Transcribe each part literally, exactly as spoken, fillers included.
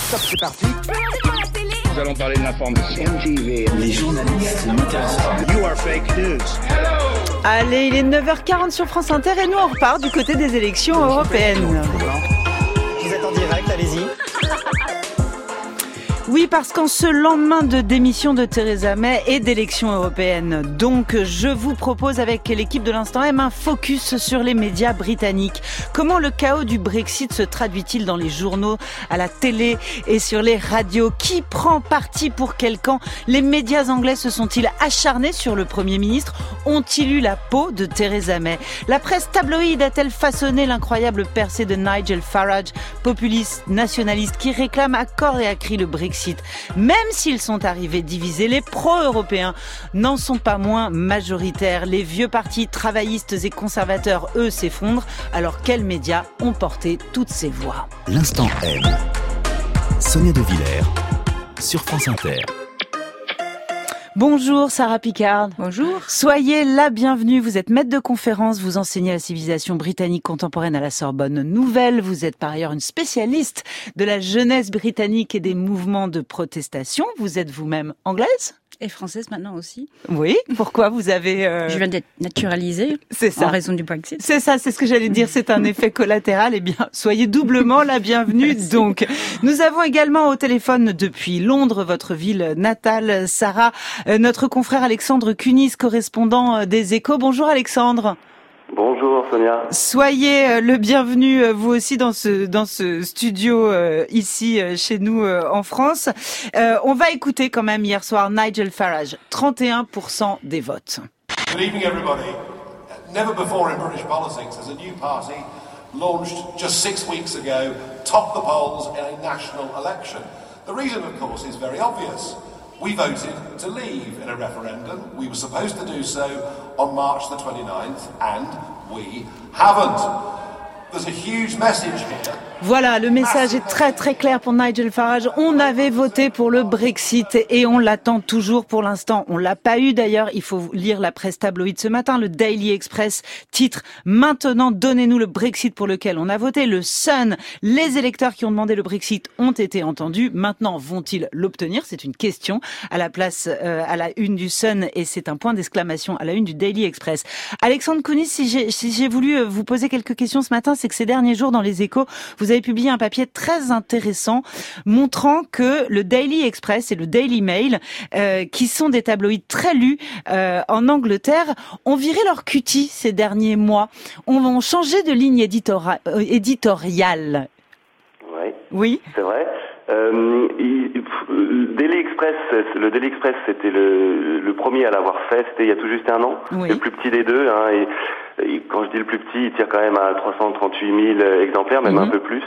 Stop, c'est parti. Nous allons parler de l'information. M T V. Les journalistes ne m'intéressent pas. You are fake news. Hello. Allez, il est neuf heures quarante sur France Inter et nous on repart du côté des élections européennes. Vous êtes en direct, allez-y. Oui, parce qu'en ce lendemain de démission de Theresa May et d'élections européennes, donc je vous propose avec l'équipe de l'Instant M un focus sur les médias britanniques. Comment le chaos du Brexit se traduit-il dans les journaux, à la télé et sur les radios? Qui prend parti pour quel camp? Les médias anglais se sont-ils acharnés sur le Premier ministre? Ont-ils eu la peau de Theresa May? La presse tabloïde a-t-elle façonné l'incroyable percée de Nigel Farage, populiste nationaliste qui réclame à corps et à cri le Brexit? Même s'ils sont arrivés divisés, les pro-européens n'en sont pas moins majoritaires. Les vieux partis travaillistes et conservateurs, eux, s'effondrent. Alors quels médias ont porté toutes ces voix? L'Instant M. Sonia De Villers sur France Inter. Bonjour Sarah Picard. Bonjour. Soyez la bienvenue. Vous êtes maître de conférence, vous enseignez la civilisation britannique contemporaine à la Sorbonne Nouvelle. Vous êtes par ailleurs une spécialiste de la jeunesse britannique et des mouvements de protestation. Vous êtes vous-même anglaise ? Et française maintenant aussi. Oui, pourquoi vous avez... Euh... Je viens d'être naturalisée c'est ça. En raison du Brexit. C'est ça, c'est ce que j'allais dire, c'est un effet collatéral. Eh bien, soyez doublement la bienvenue. Donc, nous avons également au téléphone depuis Londres, votre ville natale, Sarah, euh, notre confrère Alexandre Cunis, correspondant des Échos. Bonjour Alexandre. Bonjour Sonia. Soyez le bienvenu vous aussi dans ce dans ce studio euh, ici euh, chez nous euh, en France. Euh, on va écouter quand même hier soir Nigel Farage, trente et un pour cent des votes. Good evening everybody. Never before in British politics has a new party launched just six weeks ago topped the polls in a national election. The reason of course is very obvious. We voted to leave in a referendum. We were supposed to do so on March the twenty-ninth, and we haven't. There's a huge message here. Voilà, le message est très très clair pour Nigel Farage. On avait voté pour le Brexit et on l'attend toujours pour l'instant. On l'a pas eu d'ailleurs. Il faut lire la presse tabloïde ce matin. Le Daily Express titre « Maintenant, donnez-nous le Brexit pour lequel on a voté ». Le Sun, les électeurs qui ont demandé le Brexit ont été entendus. Maintenant, vont-ils l'obtenir? C'est une question à la place, euh, à la une du Sun et c'est un point d'exclamation à la une du Daily Express. Alexandre Cunis, si j'ai, si j'ai voulu vous poser quelques questions ce matin, c'est que ces derniers jours dans les Échos, vous Vous avez publié un papier très intéressant montrant que le Daily Express et le Daily Mail, euh, qui sont des tabloïds très lus euh, en Angleterre, ont viré leur cutie ces derniers mois. On va changer de ligne éditora- euh, éditoriale. Ouais, oui, c'est vrai. Euh, il, Daily Express, le Daily Express, c'était le, le premier à l'avoir fait. C'était il y a tout juste un an. Oui. Le plus petit des deux. Hein, et, et quand je dis le plus petit, il tire quand même à trois cent trente-huit mille exemplaires, même mm-hmm. un peu plus.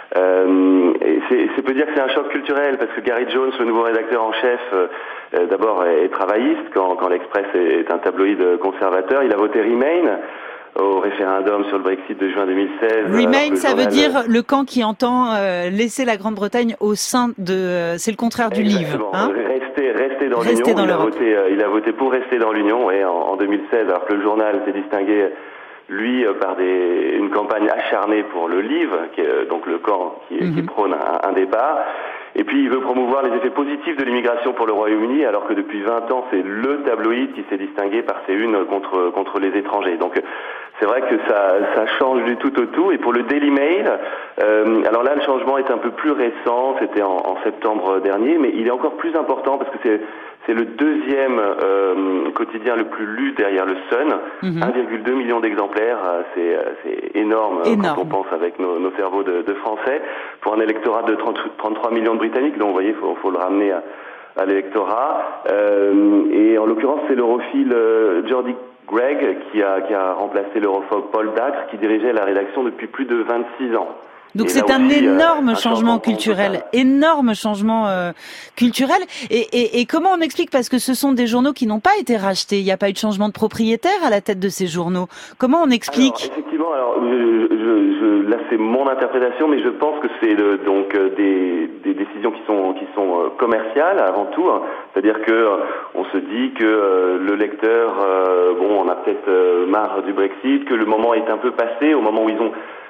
Euh, et c'est, c'est peut dire que c'est un choc culturel parce que Gary Jones, le nouveau rédacteur en chef, euh, d'abord est travailliste quand, quand l'Express est un tabloïd conservateur. Il a voté Remain au référendum sur le Brexit de juin deux mille seize. Remain, ça journal... veut dire le camp qui entend euh, laisser la Grande-Bretagne au sein de... Euh, c'est le contraire du Exactement. Leave. Hein rester, rester dans rester l'Union. Dans il, a l'Europe. voté, euh, il a voté pour rester dans l'Union et en, en deux mille seize, alors que le journal s'est distingué, lui, euh, par des, une campagne acharnée pour le Leave, qui est euh, donc le camp qui, mm-hmm. qui prône un, un départ. Et puis il veut promouvoir les effets positifs de l'immigration pour le Royaume-Uni, alors que depuis vingt ans, c'est le tabloïd qui s'est distingué par ses unes contre, contre les étrangers. Donc c'est vrai que ça, ça change du tout au tout. Et pour le Daily Mail, euh, alors là le changement est un peu plus récent, c'était en, en septembre dernier, mais il est encore plus important parce que c'est, c'est le deuxième euh, quotidien le plus lu derrière le Sun, mm-hmm. un virgule deux million d'exemplaires, c'est, c'est énorme, énorme quand on pense avec nos, nos cerveaux de, de Français, pour un électorat de trente, trente-trois millions de Britanniques, donc vous voyez, il faut, faut le ramener à, à l'électorat. Euh, et en l'occurrence, c'est l'europhile euh, Geordie Greig qui a, qui a remplacé l'europhobe Paul Dacre, qui dirigeait la rédaction depuis plus de vingt-six ans. Donc et c'est un aussi, énorme euh, un changement culturel, énorme changement euh, culturel. Et, et, et comment on explique? Parce que ce sont des journaux qui n'ont pas été rachetés. Il n'y a pas eu de changement de propriétaire à la tête de ces journaux. Comment on explique? Alors, effectivement, alors je, je, je, là c'est mon interprétation, mais je pense que c'est le, donc euh, des, des décisions qui sont qui sont euh, commerciales avant tout. Hein. C'est-à-dire que euh, on se dit que euh, le lecteur, euh, bon, on a peut-être euh, marre du Brexit, que le moment est un peu passé, au moment où ils ont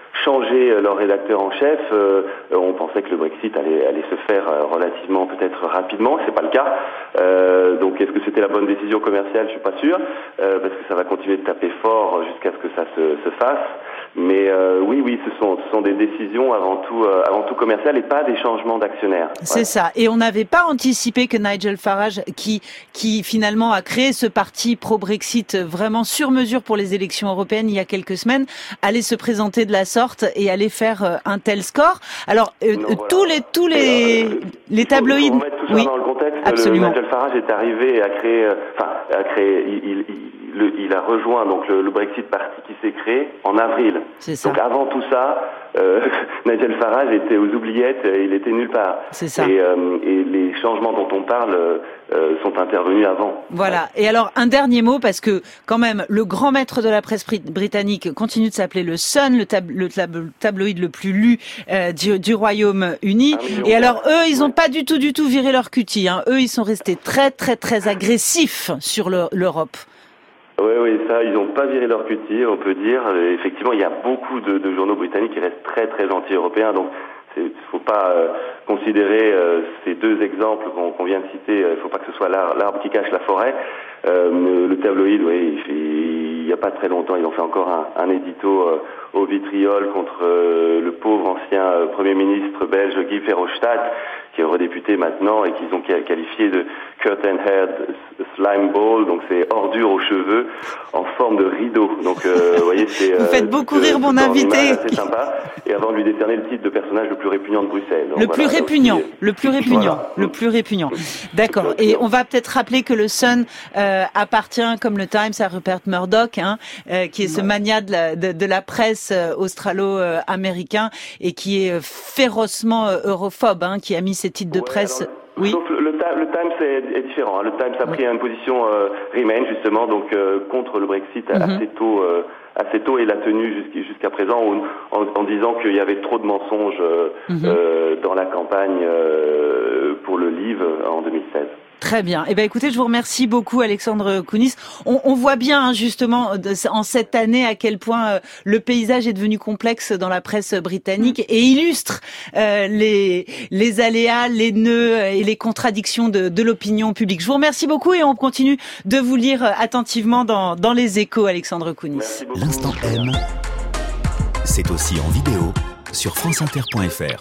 changer leur rédacteur en chef. Euh, on pensait que le Brexit allait, allait se faire relativement peut-être rapidement, c'est pas le cas. Euh, donc est-ce que c'était la bonne décision commerciale? Je suis pas sûr, euh, parce que ça va continuer de taper fort jusqu'à ce que ça se, se fasse. Mais euh, oui, oui, ce sont, ce sont des décisions avant tout, euh, avant tout commerciales et pas des changements d'actionnaires. C'est ouais. ça. Et on n'avait pas anticipé que Nigel Farage, qui, qui finalement a créé ce parti pro-Brexit vraiment sur mesure pour les élections européennes il y a quelques semaines, allait se présenter de la sorte et allait faire un tel score. Alors euh, non, voilà. tous les tous les euh, les tabloïds. Pour remettre tout ça oui, dans le contexte, absolument. Le Nigel Farage est arrivé à créer, enfin, à créer, il, il, il Le, il a rejoint donc le, le Brexit Party qui s'est créé en avril. C'est ça. Donc avant tout ça, euh, Nigel Farage était aux oubliettes, il était nulle part. C'est ça. Et, euh, et les changements dont on parle euh, sont intervenus avant. Voilà. Et alors un dernier mot, parce que quand même le grand maître de la presse britannique continue de s'appeler le Sun, le, tab- le tab- tabloïd le plus lu euh, du, du Royaume-Uni. Et alors eux, ils ont pas du tout, du tout viré leur cutie. Hein. Eux, ils sont restés très, très, très agressifs sur le, l'Europe. Oui, oui, ça, ils n'ont pas viré leur cutie, on peut dire. Effectivement, il y a beaucoup de, de journaux britanniques qui restent très, très anti-européens. Donc, il ne faut pas euh, considérer euh, ces deux exemples qu'on, qu'on vient de citer. Il ne faut pas que ce soit l'arbre, l'arbre qui cache la forêt. Euh, le tabloïd, oui, il n'y a pas très longtemps, ils ont fait encore un, un édito euh, au vitriol contre euh, le pauvre ancien euh, Premier ministre belge Guy Verhofstadt, qui est redéputé maintenant et qu'ils ont qualifié de curtain head slime ball, donc c'est ordure aux cheveux en forme de rideau. Donc euh, vous voyez, c'est vous faites euh, beaucoup rire mon invité. C'est sympa. Et avant de lui décerner le titre de personnage le plus répugnant de Bruxelles. Donc, le, voilà, plus répugnant, aussi, le plus répugnant, voilà. le plus répugnant. D'accord. Et on va peut-être rappeler que le Sun euh, appartient, comme le Times, à Rupert Murdoch, hein, euh, qui est ce mania de la, de, de la presse euh, australo-américain et qui est férocement euh, europhobe, hein, qui a mis ses titres de ouais, presse. Alors, oui. Sauf le, le, le Times est, est différent. Hein. Le Times a pris oui. une position euh, Remain justement, donc euh, contre le Brexit mm-hmm. assez tôt, euh, assez tôt et l'a tenu jusqu'à, jusqu'à présent en, en, en disant qu'il y avait trop de mensonges euh, mm-hmm. euh, dans la campagne euh, pour le Leave en deux mille seize. Très bien. Eh ben, écoutez, je vous remercie beaucoup, Alexandre Kounis. On, on voit bien, hein, justement, de, en cette année, à quel point euh, le paysage est devenu complexe dans la presse britannique et illustre euh, les, les aléas, les nœuds et les contradictions de, de l'opinion publique. Je vous remercie beaucoup et on continue de vous lire attentivement dans, dans les Échos, Alexandre Kounis. L'Instant M, c'est aussi en vidéo sur franceinter point f r.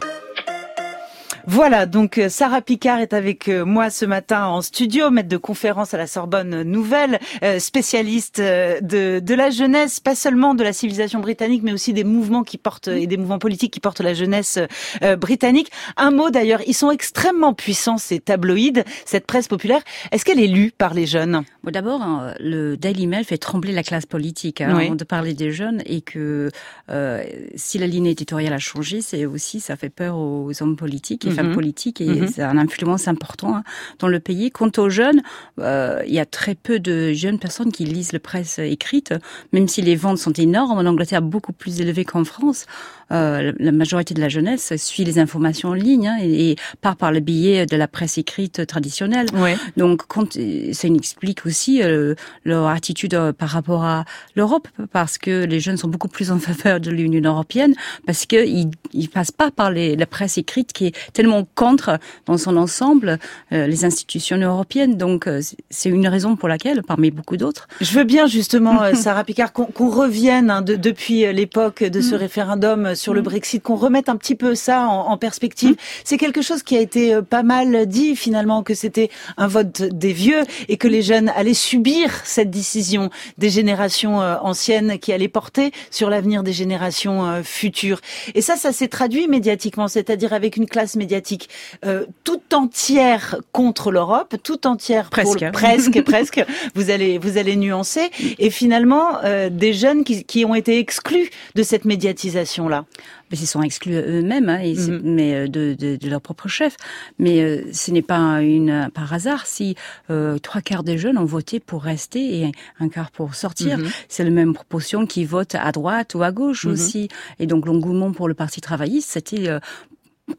Voilà, donc Sarah Picard est avec moi ce matin en studio, maître de conférence à la Sorbonne Nouvelle, spécialiste de, de la jeunesse, pas seulement de la civilisation britannique, mais aussi des mouvements qui portent et des mouvements politiques qui portent la jeunesse britannique. Un mot d'ailleurs, ils sont extrêmement puissants ces tabloïds, cette presse populaire. Est-ce qu'elle est lue par les jeunes ? Bon, d'abord, hein, le Daily Mail fait trembler la classe politique hein, oui. avant de parler des jeunes et que euh, si la ligne éditoriale a changé, c'est aussi ça fait peur aux hommes politiques et mmh. femmes politiques et mmh. c'est une influence importante hein, dans le pays. Quant aux jeunes, euh, il y a très peu de jeunes personnes qui lisent la presse écrite, même si les ventes sont énormes en Angleterre, beaucoup plus élevées qu'en France. Euh, la majorité de la jeunesse suit les informations en ligne hein, et, et part par le biais de la presse écrite traditionnelle. Ouais. Donc, quand, ça explique aussi euh, leur attitude euh, par rapport à l'Europe, parce que les jeunes sont beaucoup plus en faveur de l'Union européenne, parce que ils, ils passent pas par les, la presse écrite qui est tellement contre dans son ensemble euh, les institutions européennes. Donc, euh, c'est une raison pour laquelle, parmi beaucoup d'autres. Je veux bien justement, Sarah Picard, qu'on, qu'on revienne hein, de, depuis l'époque de ce référendum sur le Brexit, qu'on remette un petit peu ça en, en perspective. C'est quelque chose qui a été pas mal dit finalement, que c'était un vote des vieux et que les jeunes allaient subir cette décision des générations euh, anciennes qui allaient porter sur l'avenir des générations euh, futures. Et ça, ça s'est traduit médiatiquement, c'est-à-dire avec une classe médiatique euh, tout entière contre l'Europe, tout entière presque, pour, presque, presque. Vous allez, vous allez nuancer. Et finalement, euh, des jeunes qui, qui ont été exclus de cette médiatisation-là. Mais ils sont exclus eux-mêmes, hein, et mm-hmm. mais de, de, de leur propre chef. Mais euh, ce n'est pas une par hasard si euh, trois quarts des jeunes ont voté pour rester et un quart pour sortir. Mm-hmm. C'est la même proportion qui vote à droite ou à gauche mm-hmm. aussi. Et donc l'engouement pour le Parti travailliste, c'était euh,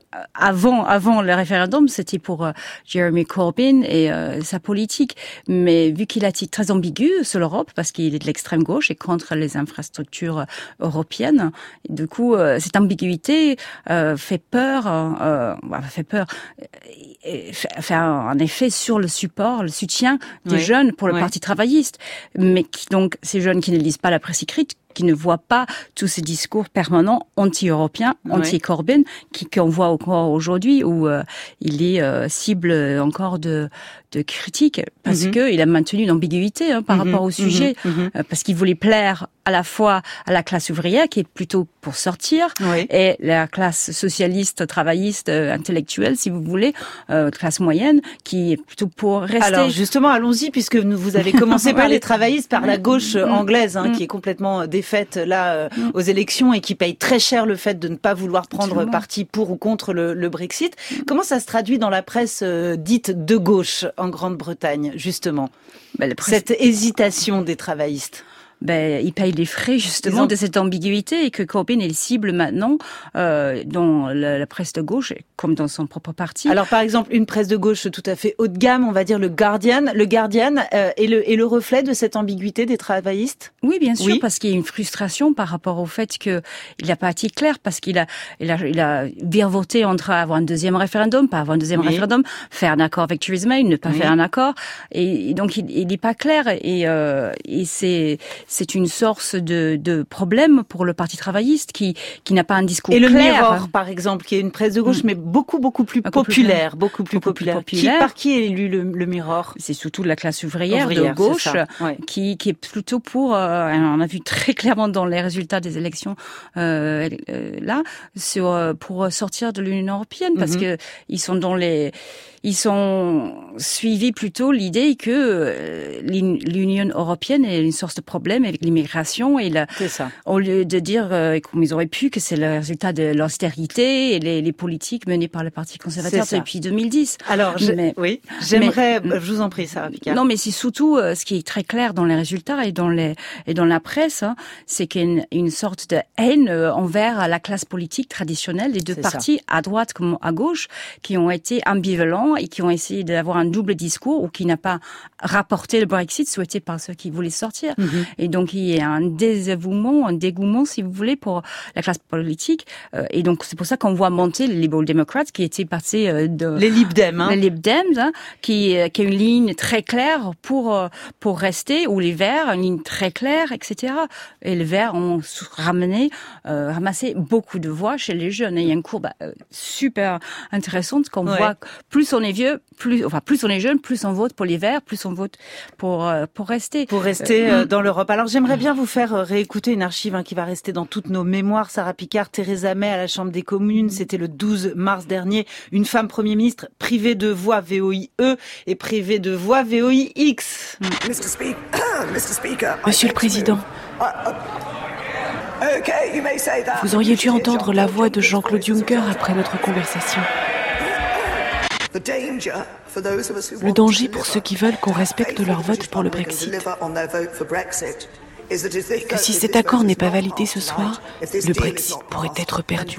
avant, avant le référendum, c'était pour euh, Jeremy Corbyn et euh, sa politique. Mais vu qu'il a été très ambigu sur l'Europe, parce qu'il est de l'extrême gauche et contre les infrastructures européennes, du coup, euh, cette ambiguïté euh, fait peur, euh, bah, fait peur, et fait un effet sur le support, le soutien des oui. jeunes pour le oui. Parti travailliste. Mais qui, donc, ces jeunes qui ne lisent pas la presse écrite, qui ne voient pas tous ces discours permanents anti-européens, oui. anti-Corbyn, qui qu'on voit encore aujourd'hui, où euh, il est euh, cible encore de de critiques, parce mm-hmm. que il a maintenu une ambiguïté hein, par mm-hmm. rapport au sujet, mm-hmm. euh, parce qu'il voulait plaire à la fois à la classe ouvrière, qui est plutôt pour sortir, oui. et la classe socialiste, travailliste, euh, intellectuelle, si vous voulez, euh, classe moyenne, qui est plutôt pour rester. Alors justement, allons-y, puisque vous avez commencé par les travaillistes, par la gauche mm-hmm. anglaise, hein, mm-hmm. qui est complètement défaite là euh, mm-hmm. aux élections et qui paye très cher le fait de ne pas vouloir prendre Absolument. parti pour ou contre le, le Brexit. Mm-hmm. Comment ça se traduit dans la presse euh, dite de gauche en Grande-Bretagne, justement, ben, presse... cette hésitation des travaillistes? Ben, il paye les frais justement ont... de cette ambiguïté et que Corbyn est cible maintenant euh, dans la, la presse de gauche comme dans son propre parti. Alors par exemple une presse de gauche tout à fait haut de gamme, on va dire le Guardian, le Guardian euh, est le est le reflet de cette ambiguïté des travaillistes. Oui, bien sûr, oui. parce qu'il y a une frustration par rapport au fait que il n'a pas été clair, parce qu'il a il a il a virevolté entre avoir un deuxième référendum, pas avoir un deuxième oui. référendum, faire un accord avec Theresa May, ne pas oui. faire un accord, et, et donc il il n'est pas clair et euh, et c'est c'est une source de, de problème pour le Parti travailliste qui qui n'a pas un discours clair. Et le Mirror, par exemple, qui est une presse de gauche, mmh. mais beaucoup beaucoup plus beaucoup populaire, plus, beaucoup plus beaucoup populaire. Plus populaire. Qui, par qui est élu le, le Mirror? C'est surtout la classe ouvrière, ouvrière de gauche, ouais. qui qui est plutôt pour. Euh, on a vu très clairement dans les résultats des élections euh, là sur pour sortir de l'Union européenne, parce mmh. que ils sont dans les ils sont suivis plutôt l'idée que l'Union européenne est une source de problème avec l'immigration, et la, c'est ça. Au lieu de dire, euh, comme ils auraient pu, que c'est le résultat de l'austérité et les, les politiques menées par le Parti conservateur depuis deux mille dix. Alors, je, mais, oui, j'aimerais, mais, je vous en prie, Sarah Picard. Non, mais c'est surtout euh, ce qui est très clair dans les résultats et dans les et dans la presse, hein, c'est qu'il y a une, une sorte de haine euh, envers la classe politique traditionnelle des deux c'est partis, ça. À droite comme à gauche, qui ont été ambivalents et qui ont essayé d'avoir un double discours, ou qui n'a pas rapporté le Brexit souhaité par ceux qui voulaient sortir. Mm-hmm. Et donc il y a un désavouement, un dégoûtement, si vous voulez, pour la classe politique. Euh, et donc c'est pour ça qu'on voit monter les Liberal Democrats, qui étaient passés euh, de les Lib Dem, hein. les Lib Dems, hein, qui qui a une ligne très claire pour pour rester, ou les Verts, une ligne très claire, et cetera. Et les Verts ont ramené, euh, ramassé beaucoup de voix chez les jeunes. Et il y a une courbe euh, super intéressante qu'on ouais. voit. Plus on est vieux, plus enfin plus on est jeune, plus on vote pour les Verts, plus on vote pour euh, pour rester pour rester euh, dans l'Europe. Alors j'aimerais bien vous faire réécouter une archive hein, qui va rester dans toutes nos mémoires. Sarah Picard, Theresa May à la Chambre des communes, c'était le douze mars dernier, une femme Premier ministre privée de voix V O I E et privée de voix V O I X. Monsieur le Président, vous auriez dû entendre la voix de Jean-Claude Juncker après notre conversation. Le danger pour ceux qui veulent qu'on respecte leur vote pour le Brexit, que si cet accord n'est pas validé ce soir, le Brexit pourrait être perdu.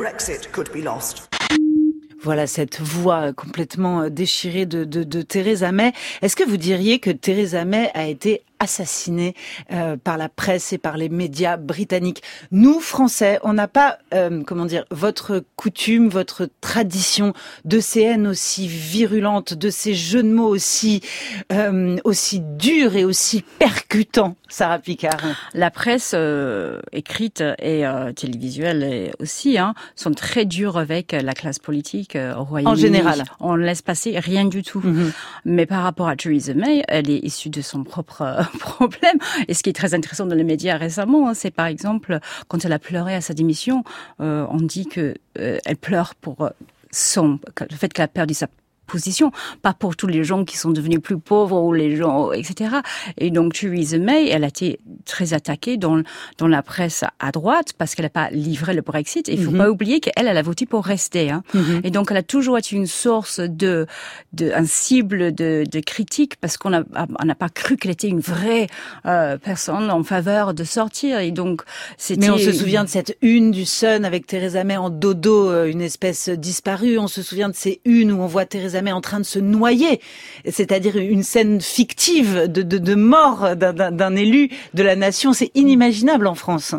Voilà cette voix complètement déchirée de, de, de Theresa May. Est-ce que vous diriez que Theresa May a été assassinée euh, par la presse et par les médias britanniques? Nous, Français, on n'a pas, euh, comment dire, votre coutume, votre tradition de ces haines aussi virulentes, de ces jeux de mots aussi, euh, aussi durs et aussi percutants, Sarah Picard. La presse euh, écrite et euh, télévisuelle et aussi hein, sont très dures avec la classe politique euh, au Royaume-Uni. En général. On ne laisse passer rien du tout. Mm-hmm. Mais par rapport à Theresa May, elle est issue de son propre euh, problème. Et ce qui est très intéressant dans les médias récemment, hein, c'est par exemple, quand elle a pleuré à sa démission, euh, on dit que euh, elle pleure pour euh, son, le fait qu'elle a perdu sa position, pas pour tous les gens qui sont devenus plus pauvres ou les gens, et cetera. Et donc Theresa May, elle a été très attaquée dans dans la presse à droite parce qu'elle n'a pas livré le Brexit. Et il faut mm-hmm. pas oublier qu'elle, elle a voté pour rester. Hein. Mm-hmm. Et donc elle a toujours été une source de, de un cible de, de critique parce qu'on a on n'a pas cru qu'elle était une vraie euh, personne en faveur de sortir. Et donc c'était. Mais on se souvient de cette une du Sun avec Theresa May en dodo, une espèce disparue. On se souvient de ces unes où on voit Theresa May en train de se noyer, c'est-à-dire une scène fictive de, de, de mort d'un, d'un, d'un élu de la nation. C'est inimaginable en France.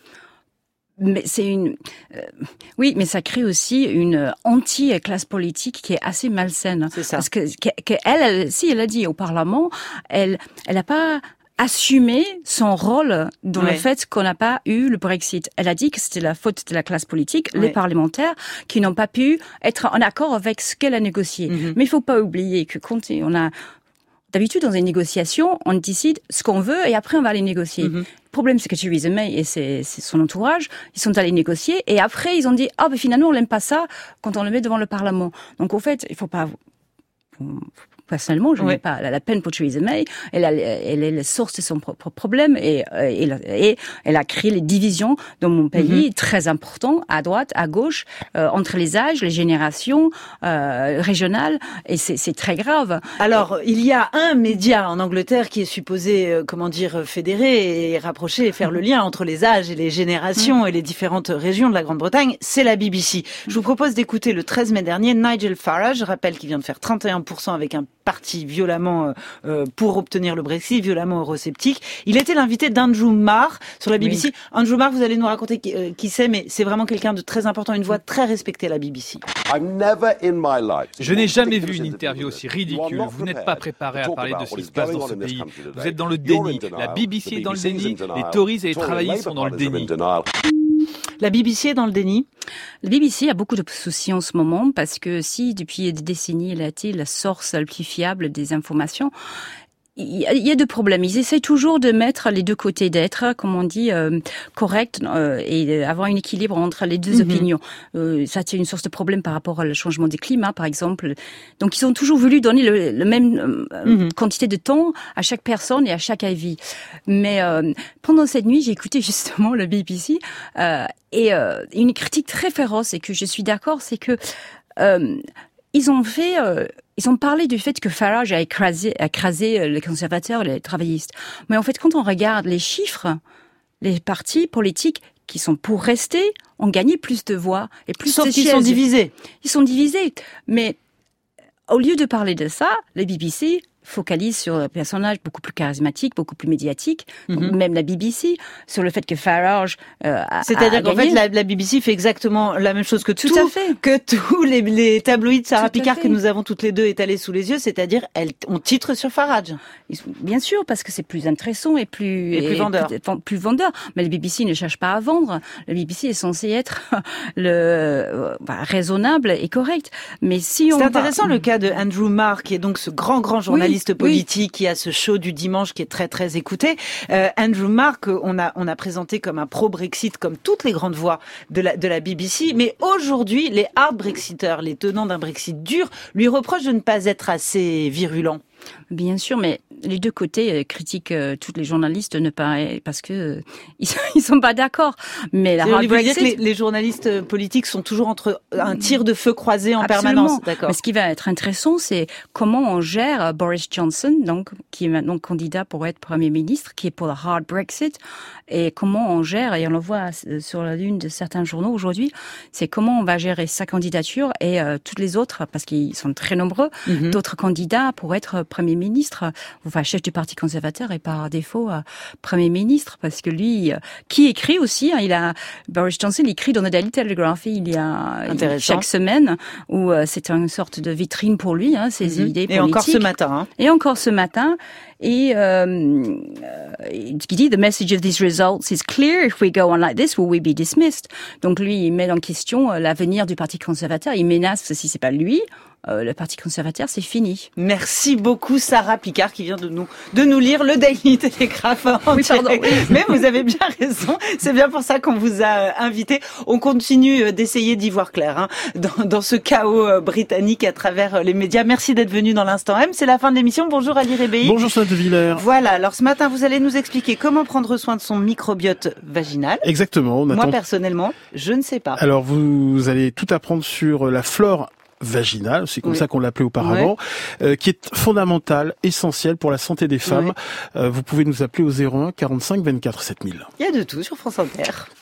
Mais c'est une, euh, oui, mais ça crée aussi une anti-classe politique qui est assez malsaine. C'est ça. Parce que, que, que elle, elle, si elle a dit au Parlement, elle, elle n'a pas assumer son rôle dans ouais. le fait qu'on n'a pas eu le Brexit. Elle a dit que c'était la faute de la classe politique, ouais. les parlementaires, qui n'ont pas pu être en accord avec ce qu'elle a négocié. Mm-hmm. Mais il faut pas oublier que quand on a... D'habitude, dans une négociation, on décide ce qu'on veut et après on va aller négocier. Mm-hmm. Le problème, c'est que Theresa May et c'est, c'est son entourage, ils sont allés négocier et après ils ont dit « Ah, ben finalement, on n'aime pas ça quand on le met devant le Parlement. » Donc, au fait, il faut pas... Personnellement, je n'ai pas la peine pour Theresa May. Elle, a, elle est la source de son propre problème et, et, et elle a créé les divisions dans mon pays mm-hmm. très importantes, à droite, à gauche, euh, entre les âges, les générations euh, régionales, et c'est, c'est très grave. Alors, il y a un média en Angleterre qui est supposé, euh, comment dire, fédérer et rapprocher et faire le lien entre les âges et les générations mm-hmm. et les différentes régions de la Grande-Bretagne, c'est la B B C. Je vous propose d'écouter le treize mai dernier Nigel Farage, je rappelle qu'il vient de faire trente et un pour cent avec un parti violemment euh, pour obtenir le Brexit, violemment eurosceptique. Il était l'invité d'Andrew Marr sur la B B C. Oui. Andrew Marr, vous allez nous raconter qui, euh, qui c'est, mais c'est vraiment quelqu'un de très important, une voix très respectée à la B B C. Je n'ai jamais vu une interview aussi ridicule. Vous n'êtes pas préparé à parler de ce qui se passe dans ce pays. Vous êtes dans le déni. La B B C est dans le déni. Les Tories et les travaillistes sont dans le déni. La B B C est dans le déni. La B B C a beaucoup de soucis en ce moment parce que si depuis des décennies elle a été la source la plus fiable des informations, il y a deux problèmes. Ils essaient toujours de mettre les deux côtés, d'être, comme on dit, euh, correct euh, et avoir un équilibre entre les deux mm-hmm. opinions. Euh, ça, c'est une source de problème par rapport au changement du climat, par exemple. Donc, ils ont toujours voulu donner le, le même euh, mm-hmm. quantité de temps à chaque personne et à chaque avis. Mais euh, pendant cette nuit, j'ai écouté justement le B B C euh, et euh, une critique très féroce et que je suis d'accord, c'est que euh, ils ont fait... Euh, Ils ont parlé du fait que Farage a écrasé, a écrasé les conservateurs et les travaillistes. Mais en fait, quand on regarde les chiffres, les partis politiques qui sont pour rester ont gagné plus de voix et plus Sauf de qu'ils sièges. sont divisés. Ils sont divisés. Mais au lieu de parler de ça, les B B C focalise sur un personnage beaucoup plus charismatique, beaucoup plus médiatique, mm-hmm. même la B B C, sur le fait que Farage euh, a C'est-à-dire a qu'en gagné. fait, la, la B B C fait exactement la même chose que tout, tout à fait. que tous les, les tabloïds Sarah Tout Picard que nous avons toutes les deux étalés sous les yeux, c'est-à-dire elles, on titre sur Farage. Bien sûr, parce que c'est plus intéressant et plus, et plus et vendeur. Plus, plus vendeur. Mais la B B C ne cherche pas à vendre. La B B C est censée être le bah, raisonnable et correct. Mais si on c'est va... intéressant le cas de Andrew Marr, qui est donc ce grand grand journaliste oui, politique. Oui. qui a ce show du dimanche qui est très très écouté. Euh, Andrew Marr, on a on a présenté comme un pro-Brexit, comme toutes les grandes voix de la de la B B C, mais aujourd'hui les hard Brexiteurs, les tenants d'un Brexit dur, lui reprochent de ne pas être assez virulent. Bien sûr, mais les deux côtés euh, critiquent euh, tous les journalistes ne pas parce que euh, ils, ils sont pas d'accord. Mais la hard Brexit, dire que les, les journalistes politiques sont toujours entre un tir de feu croisé en Absolument. permanence. D'accord. Mais ce qui va être intéressant, c'est comment on gère Boris Johnson, donc qui est maintenant candidat pour être Premier ministre, qui est pour le hard Brexit, et comment on gère, et on le voit sur la lune de certains journaux aujourd'hui, c'est comment on va gérer sa candidature et euh, toutes les autres, parce qu'ils sont très nombreux, mm-hmm. d'autres candidats pour être Premier ministre, enfin chef du Parti conservateur et par défaut euh, Premier ministre, parce que lui, euh, qui écrit aussi, hein, il a Boris Johnson, il écrit dans le Daily Telegraph, il y a chaque semaine, où euh, c'est une sorte de vitrine pour lui, hein, ses mm-hmm. idées politiques. Et encore ce matin. Hein. Et encore ce matin. Et euh, qui dit « The message of these results is clear. If we go on like this, will we be dismissed ?» Donc lui, il met en question l'avenir du Parti conservateur. Il menace, si c'est pas lui, euh, le Parti conservateur, c'est fini. Merci beaucoup Sarah Picard qui vient de nous de nous lire le Daily Telegraph en oui, pardon, direct. oui. Mais vous avez bien raison, c'est bien pour ça qu'on vous a invité. On continue d'essayer d'y voir clair hein, dans, dans ce chaos britannique à travers les médias. Merci d'être venu dans l'Instant M. C'est la fin de l'émission. Bonjour Ali Rébéi. Bonjour Sonia De Villers. Voilà, alors ce matin vous allez nous expliquer comment prendre soin de son microbiote vaginal. Exactement. On Moi attend... personnellement, je ne sais pas. Alors vous allez tout apprendre sur la flore vaginale, c'est comme oui. ça qu'on l'appelait auparavant, ouais. euh, qui est fondamentale, essentielle pour la santé des femmes. Ouais. Euh, vous pouvez nous appeler au zéro un quarante-cinq vingt-quatre sept mille. Il y a de tout sur France Inter.